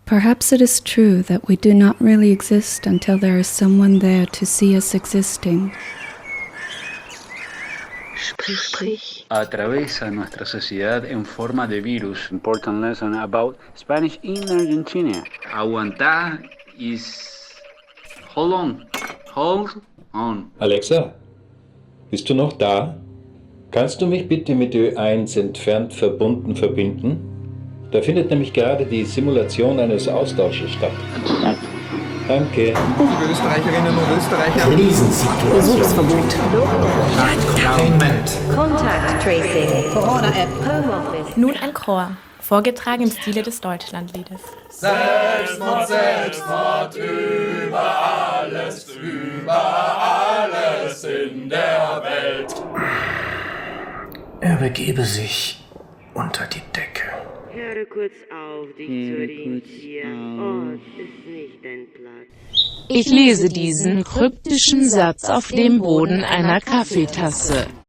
Perhaps it is true that we do not really exist until there is someone there to see us existing. Sprich. Atraviesa nuestra sociedad en forma de virus. Important lesson about Spanish in Argentina. Aguantar is hold on. Hold on. Alexa, bist du noch da? Kannst du mich bitte mit Ö1 entfernt verbunden verbinden? Da findet nämlich gerade die Simulation eines Austausches statt. Danke. Liebe Österreicherinnen und Österreicher. Besuchsverbot. Containment. Contact Tracing. Corona-App. Homeoffice. Nun ein Chor, vorgetragen im Stile des Deutschlandliedes. Selbstmord, Selbstmord, über alles in der Welt. Er begebe sich unter die Decke. Höre kurz auf, dich zu orientieren. Ort ist nicht dein Platz. Ich lese diesen kryptischen Satz auf dem Boden einer Kaffeetasse.